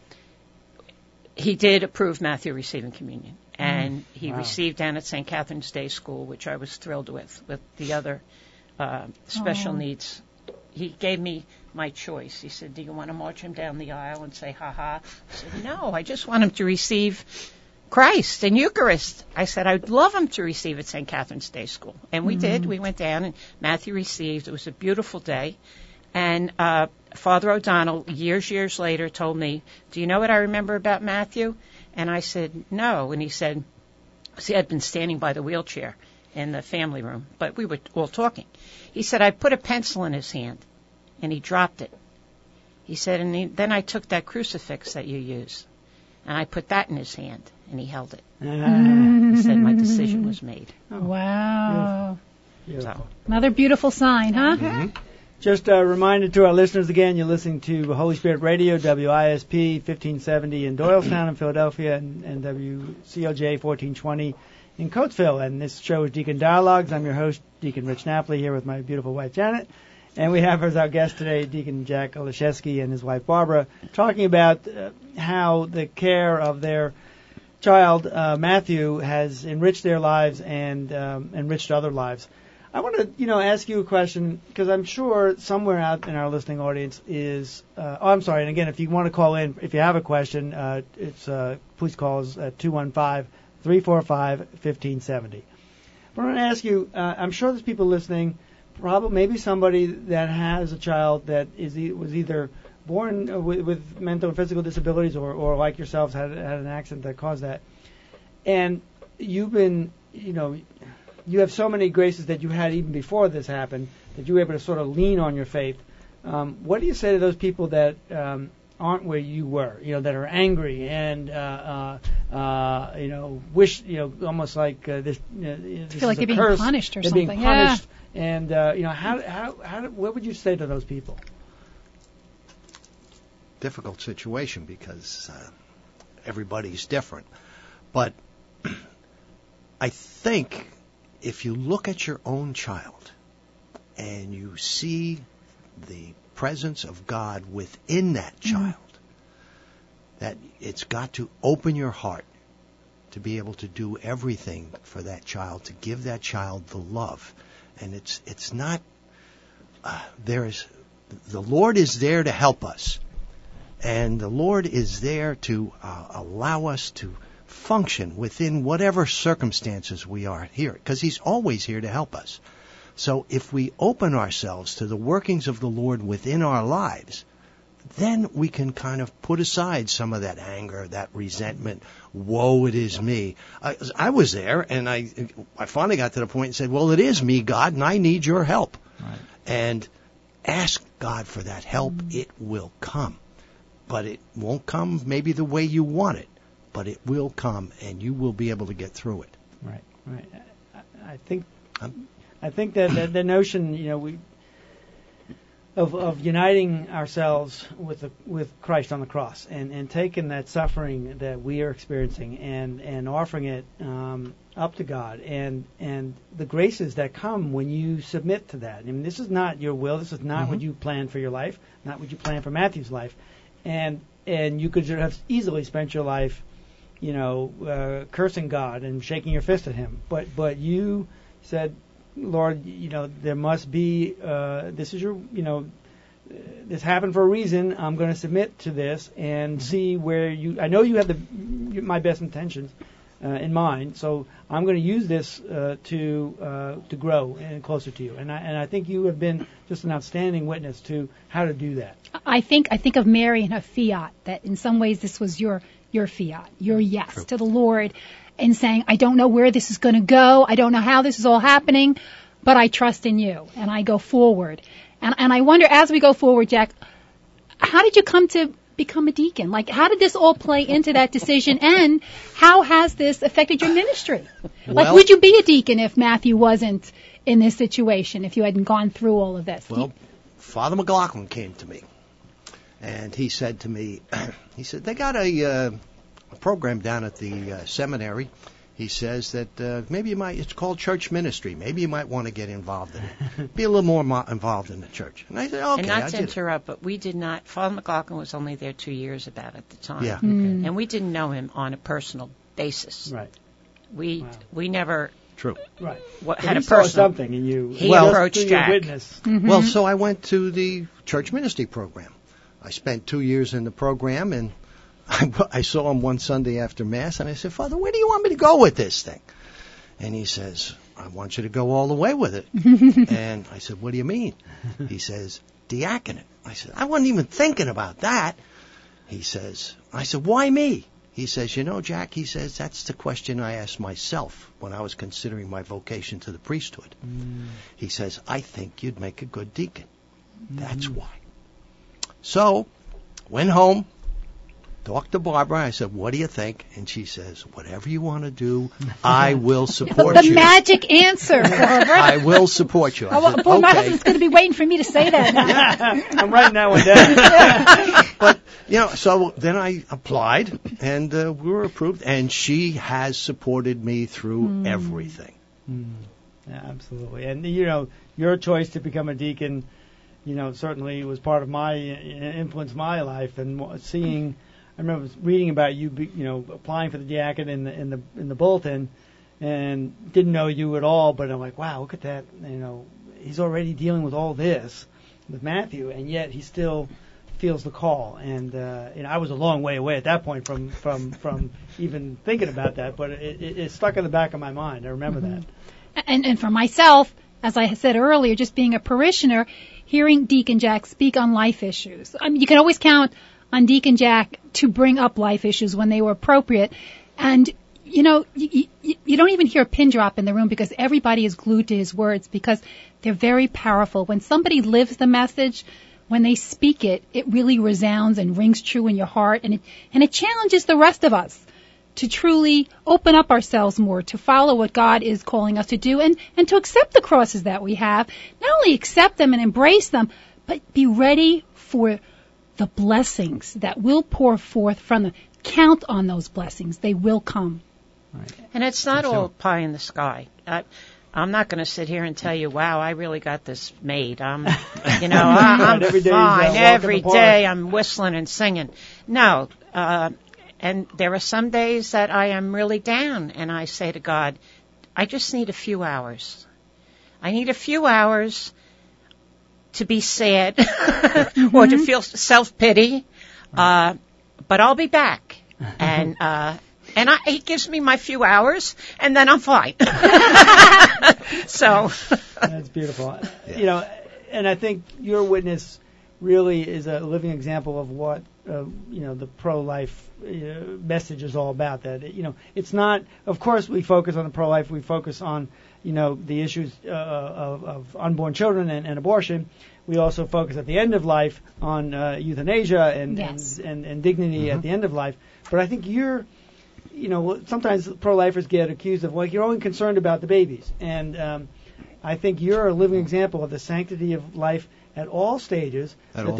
he did approve Matthew receiving communion. And he received down at St. Catherine's Day School, which I was thrilled with the other special needs. He gave me my choice. He said, do you want to march him down the aisle and say, ha-ha? I said, no, I just want him to receive Christ and Eucharist. I said, I'd love him to receive at St. Catherine's Day School. And we did. We went down, and Matthew received. It was a beautiful day. And Father O'Donnell, years later, told me, do you know what I remember about Matthew? And I said, no. And he said, he had been standing by the wheelchair in the family room, but we were all talking. He said, I put a pencil in his hand, and he dropped it. He said, and then I took that crucifix that you use, and I put that in his hand, and he held it. He said, my decision was made. Oh, wow. Beautiful. So. Another beautiful sign, huh? Just a reminder to our listeners again, you're listening to Holy Spirit Radio, WISP 1570 in Doylestown in Philadelphia, and WCLJ 1420 in Coatesville. And this show is Deacon Dialogues. I'm your host, Deacon Rich Napoli, here with my beautiful wife, Janet. And we have as our guest today, Deacon Jack Olszewski and his wife, Barbara, talking about how the care of their child, Matthew, has enriched their lives and enriched other lives. I want to, ask you a question, because I'm sure somewhere out in our listening audience is, I'm sorry, and again, if you want to call in, if you have a question, please call us at 215-345-1570. But I want to ask you, I'm sure there's people listening, probably maybe somebody that has a child that was either born with mental and physical disabilities or like yourselves had an accident that caused that. And you've been, you have so many graces that you had even before this happened that you were able to sort of lean on your faith. What do you say to those people that aren't where you were, that are angry and, wish, almost like this, this feel like is they're being curse. punished or they're something. Being punished. And, what would you say to those people? Difficult situation because everybody's different. But I think if you look at your own child and you see the presence of God within that child, that it's got to open your heart to be able to do everything for that child, to give that child the love. And it's not, the Lord is there to help us. And the Lord is there to allow us to function within whatever circumstances we are here, because He's always here to help us. So if we open ourselves to the workings of the Lord within our lives, then we can kind of put aside some of that anger, that resentment. Woe, it is me. I was there, and I finally got to the point and said, well, it is me, God, and I need your help. Right. And ask God for that help. It will come. But it won't come maybe the way you want it. But it will come, and you will be able to get through it. Right, right. I think that the notion, of uniting ourselves with Christ on the cross and taking that suffering that we are experiencing and offering it up to God and the graces that come when you submit to that. I mean, this is not your will. This is not what you planned for your life, not what you planned for Matthew's life, and you could have easily spent your life, cursing God and shaking your fist at Him, but you said, Lord, there must be, this is your, this happened for a reason. I'm going to submit to this and see where I know you have my best intentions in mind, so I'm going to use this to grow and closer to you. And I think you have been just an outstanding witness to how to do that. I think of Mary and her fiat, that in some ways this was your fiat, your yes True. to the Lord, and saying, I don't know where this is going to go. I don't know how this is all happening, but I trust in you, and I go forward. And I wonder, as we go forward, Jack, how did you come to become a deacon? Like, how did this all play into that decision, and how has this affected your ministry? Like, would you be a deacon if Matthew wasn't in this situation, if you hadn't gone through all of this? Well, Father McLaughlin came to me, and he said to me, he said, they got a program down at the seminary. He says that maybe it's called church ministry. Maybe you might want to get involved in it. Be a little more involved in the church. And I said, okay. And not to interrupt, but we did not, Father McLaughlin was only there 2 years about at the time. Yeah. And we didn't know him on a personal basis. Right. We never True. Right. had a saw personal. something in you. He approached through Jack. Your witness. Well, so I went to the church ministry program. I spent 2 years in the program, and I saw him one Sunday after Mass, and I said, Father, where do you want me to go with this thing? And he says, I want you to go all the way with it. And I said, what do you mean? He says, diaconate. I said, I wasn't even thinking about that. I said, why me? He says, Jack, he says, that's the question I asked myself when I was considering my vocation to the priesthood. He says, I think you'd make a good deacon. That's why. So, went home, talked to Barbara. I said, what do you think? And she says, whatever you want to do, I will support the you. magic answer, Barbara. I will support you. I said, Boy, my okay. husband's going to be waiting for me to say that now. I'm writing that one down. But, so then I applied, and we were approved, and she has supported me through everything. Yeah, absolutely. And, your choice to become a deacon, certainly was part of my influence my life, and seeing. I remember reading about you, applying for the diaconate in the bulletin, and didn't know you at all. But I'm like, wow, look at that. He's already dealing with all this with Matthew, and yet he still feels the call. And I was a long way away at that point from even thinking about that, but it stuck in the back of my mind. I remember that. And for myself, as I said earlier, just being a parishioner, hearing Deacon Jack speak on life issues. I mean, you can always count on Deacon Jack to bring up life issues when they were appropriate. And, you don't even hear a pin drop in the room because everybody is glued to his words because they're very powerful. When somebody lives the message, when they speak it, it really resounds and rings true in your heart. And it challenges the rest of us to truly open up ourselves more, to follow what God is calling us to do, and to accept the crosses that we have. Not only accept them and embrace them, but be ready for the blessings that will pour forth from them. Count on those blessings. They will come. Right. And it's not all pie in the sky. I'm not going to sit here and tell you, wow, I really got this made. I'm Every day fine. walking Every the park. day I'm whistling and singing. No, and there are some days that I am really down, and I say to God, I just need a few hours. I need a few hours to be sad or to feel self-pity, but I'll be back. And he gives me my few hours, and then I'm fine. So that's beautiful. And I think your witness really is a living example of what the pro-life message is all about. That it's not. Of course, we focus on the pro-life. We focus on the issues of unborn children and abortion. We also focus at the end of life on euthanasia and dignity at the end of life. But I think sometimes pro-lifers get accused of, you're only concerned about the babies. And I think you're a living example of the sanctity of life at all stages.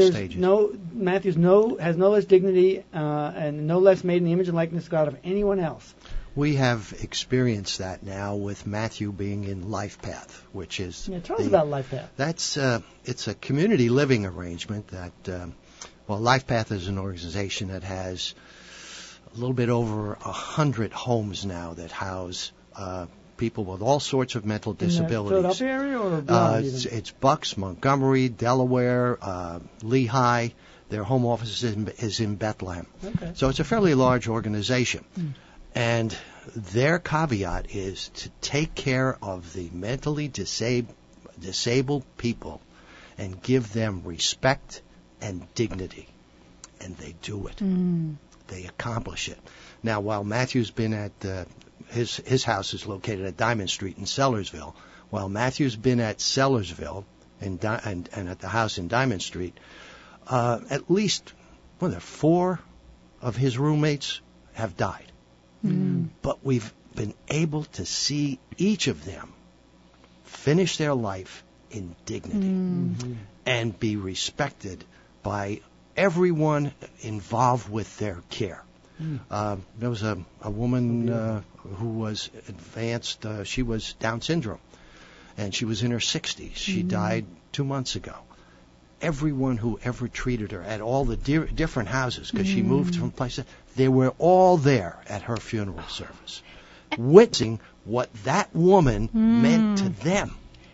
Matthew has no less dignity and no less made in the image and likeness of God of anyone else. We have experienced that now with Matthew being in Life Path, which is... Yeah, tell us about Life Path. It's a community living arrangement that... Life Path is an organization that has a little bit over 100 homes now that house people with all sorts of mental disabilities. In the Philadelphia area or beyond? It's Bucks, Montgomery, Delaware, Lehigh. Their home office is in Bethlehem. Okay. So it's a fairly large organization. And their caveat is to take care of the mentally disabled people and give them respect and dignity. And they do it. They accomplish it. Now, while Matthew's been at his house is located at Diamond Street in Sellersville, while Matthew's been at Sellersville and at the house in Diamond Street, at least 4 of his roommates have died. But we've been able to see each of them finish their life in dignity and be respected by everyone involved with their care. There was a woman who was advanced. She was Down syndrome, and she was in her 60s. She died 2 months ago. Everyone who ever treated her at all the different houses, because she moved from places, they were all there at her funeral service, witnessing what that woman meant to them.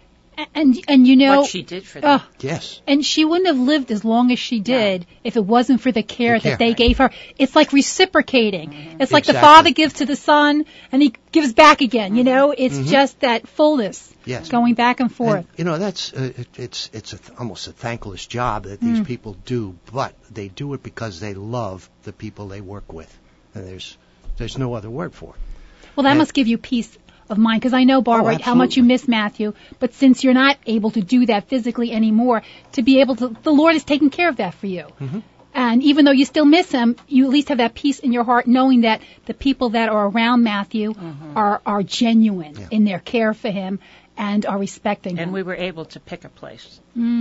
And what she did for them. Yes. And she wouldn't have lived as long as she did if it wasn't for the care that they gave her. It's like reciprocating. It's like the father gives to the son and he gives back again. It's just that fullness going back and forth. And, that's it's almost a thankless job that these people do, but they do it because they love the people they work with, and there's no other word for it. Well, that must give you peace of mind, because I know, Barbara, how much you miss Matthew, but since you're not able to do that physically anymore, to be able to, the Lord is taking care of that for you. And even though you still miss him, you at least have that peace in your heart, knowing that the people that are around Matthew are genuine in their care for him and are respecting him. And we were able to pick a place.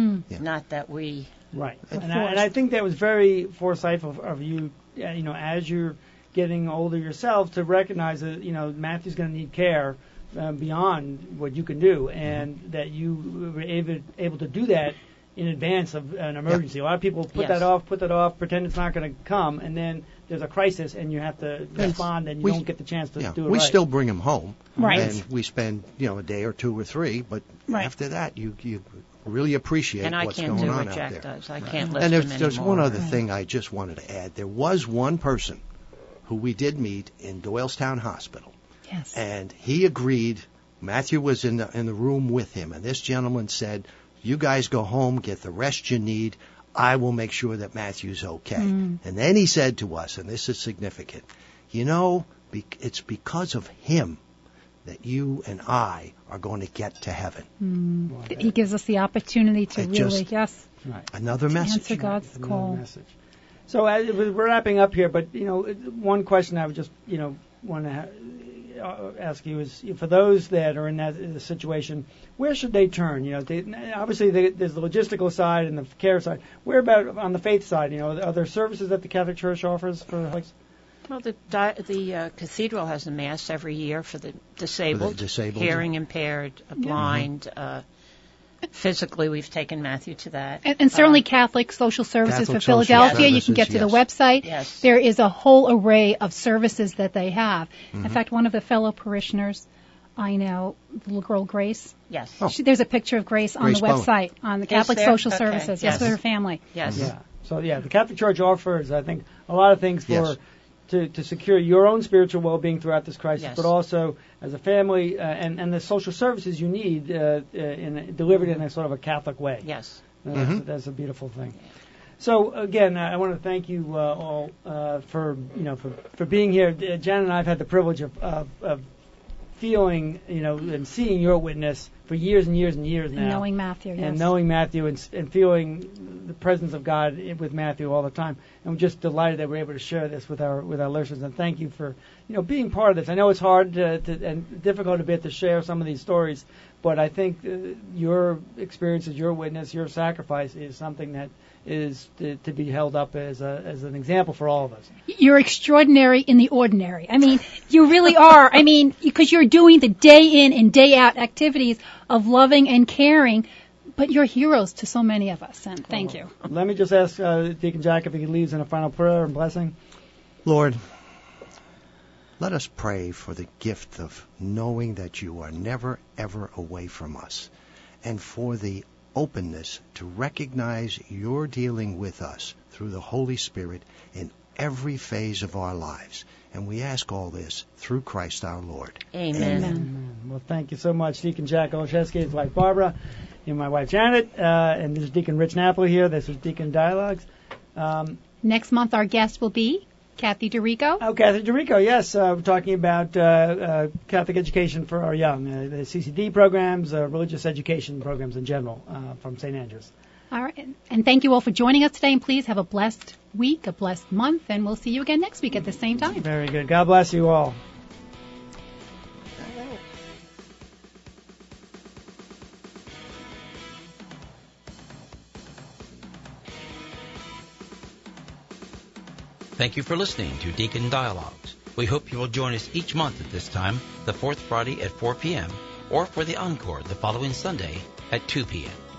Not that we... Right. And I think that was very foresightful of you, as you're getting older yourself, to recognize that Matthew's going to need care beyond what you can do, and that you were able to do that in advance of an emergency. A lot of people put that off, pretend it's not going to come, and then there's a crisis and you have to respond, and you don't get the chance to do it. We right. still bring him home, right? And we spend a day or 2 or 3, but after that you really appreciate what's going on out there. And I can't do what Jack does. I can't listen to him anymore. There's one other thing I just wanted to add. There was one person who we did meet in Doylestown Hospital. Yes. And he agreed. Matthew was in the room with him, and this gentleman said, "You guys go home, get the rest you need. I will make sure that Matthew's okay." And then he said to us, and this is significant, it's because of him that you and I are going to get to heaven. He gives us the opportunity to another message. Answer God's call. Message. So we're wrapping up here, but one question I would just want to ask you is, for those that are in that situation, where should they turn? Obviously there's the logistical side and the care side. Where about on the faith side? Are there services that the Catholic Church offers for? Well, the cathedral has a mass every year for the disabled, hearing impaired, blind. Physically, we've taken Matthew to that. And certainly Catholic Social Services for Philadelphia. You can get to the website. Yes. There is a whole array of services that they have. In fact, one of the fellow parishioners I know, the little girl Grace. Yes. There's a picture of Grace on the website, on the Catholic Social Okay. Services. Yes, with her family. Yes. Yeah. So, the Catholic Church offers, I think, a lot of things for Yes. to secure your own spiritual well-being throughout this crisis, Yes. but also as a family and the social services you need delivered in a sort of a Catholic way. Yes. That's a beautiful thing. So again, I want to thank you all for being here. Jan and I have had the privilege of feeling, and seeing your witness for years and years and years now. And knowing Matthew, yes. And knowing Matthew and feeling the presence of God with Matthew all the time. And we're just delighted that we're able to share this with our listeners. And thank you for, being part of this. I know it's hard and difficult a bit to share some of these stories, but I think your experiences, your witness, your sacrifice is something that is to be held up as an example for all of us. You're extraordinary in the ordinary. I mean, you really are. I mean, because you're doing the day in and day out activities of loving and caring, but you're heroes to so many of us, and thank you. Let me just ask Deacon Jack if he could lead us in a final prayer and blessing. Lord, let us pray for the gift of knowing that you are never, ever away from us, and for the openness to recognize you're dealing with us through the Holy Spirit in every phase of our lives. And we ask all this through Christ our Lord. Amen. Amen. Well, thank you so much, Deacon Jack Olszewski, his wife Barbara, and my wife Janet, and this is Deacon Rich Napoli here. This is Deacon Dialogues. Next month, our guest will be Kathy DeRico. Oh, Kathy DeRico, yes. We're talking about Catholic education for our young, the CCD programs, religious education programs in general from St. Andrews. All right. And thank you all for joining us today. And please have a blessed week, a blessed month, and we'll see you again next week at the same time. Very good. God bless you all. Thank you for listening to Deacon Dialogues. We hope you will join us each month at this time, the fourth Friday at 4 p.m., or for the encore the following Sunday at 2 p.m.